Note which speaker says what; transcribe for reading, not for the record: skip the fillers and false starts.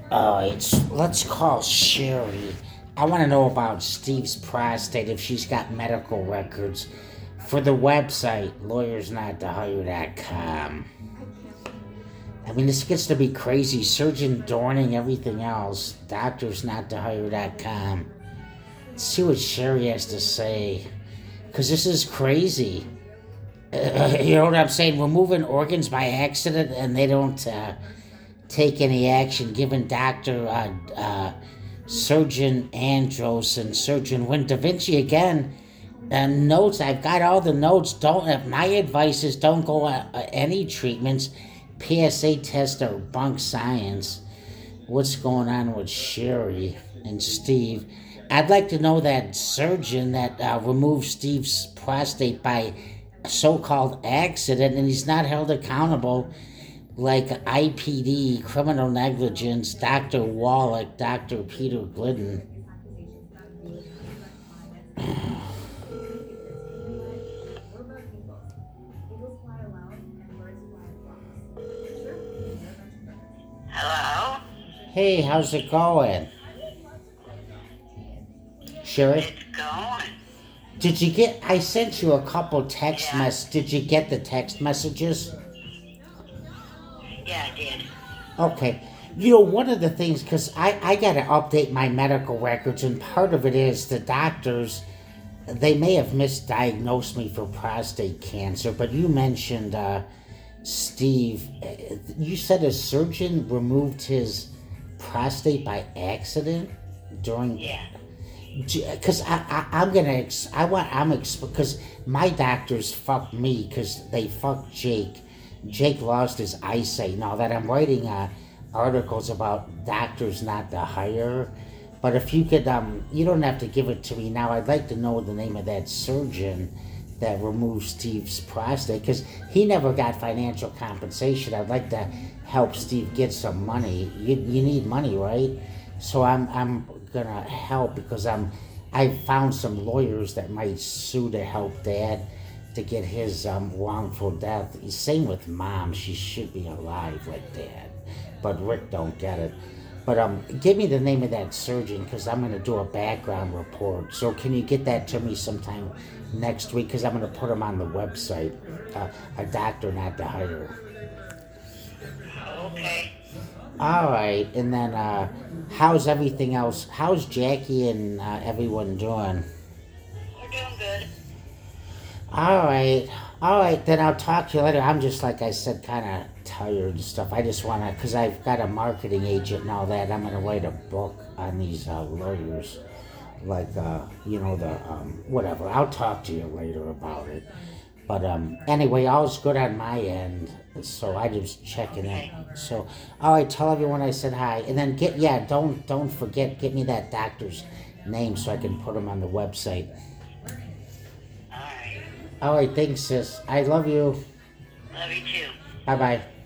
Speaker 1: Let's call Sherry. I want to know about Steve's prostate if she's got medical records for the website lawyersnottotohire.com. I mean, this gets to be crazy. Surgeon Dorning, everything else. Doctorsnottotohire.com. Let's see what Sherry has to say. Because this is crazy. You know what I'm saying? Removing organs by accident and they don't take any action. Giving Dr. Surgeon Andros and Surgeon Wynn Da Vinci again. Notes, I've got all the notes. My advice is don't go any treatments. PSA test or bunk science. What's going on with Sherry and Steve? I'd like to know that surgeon that removed Steve's prostate by so-called accident and he's not held accountable like IPD, criminal negligence, Dr. Wallach, Dr. Peter Glidden.
Speaker 2: Hello?
Speaker 1: Hey, how's it going? Sherry?
Speaker 2: It's going.
Speaker 1: Did you get, I sent you a couple text
Speaker 2: Yeah.
Speaker 1: did you get the text messages?
Speaker 2: Yeah, I did.
Speaker 1: Okay. You know, one of the things, because I got to update my medical records, and part of it is the doctors, they may have misdiagnosed me for prostate cancer, but you mentioned, Steve, you said a surgeon removed his prostate by accident during.
Speaker 2: Yeah.
Speaker 1: Because because my doctors fucked me because they fucked Jake. Jake lost his eyesight and all that. I'm writing articles about doctors not to hire. But if you could, you don't have to give it to me now. I'd like to know the name of that surgeon that removed Steve's prostate because he never got financial compensation. I'd like to help Steve get some money. You need money, right? So I'm gonna help because I found some lawyers that might sue to help Dad to get his wrongful death. Same with Mom; she should be alive like Dad, but Rick don't get it. But give me the name of that surgeon because I'm gonna do a background report. So can you get that to me sometime next week? Because I'm gonna put him on the website. A doctor not to hire.
Speaker 2: Okay.
Speaker 1: All right, and then how's everything else? How's Jackie and everyone doing?
Speaker 2: We're doing good.
Speaker 1: All right. Then I'll talk to you later. I'm just like I said, kind of tired and stuff. I just wanna, cause I've got a marketing agent and all that. I'm gonna write a book on these lawyers, like the whatever. I'll talk to you later about it. But anyway, all's good on my end. So I just checking in. So all right, tell everyone I said hi, and then don't forget, get me that doctor's name so I can put him on the website.
Speaker 2: Alright.
Speaker 1: All right, thanks, sis. I love you.
Speaker 2: Love you too.
Speaker 1: Bye bye.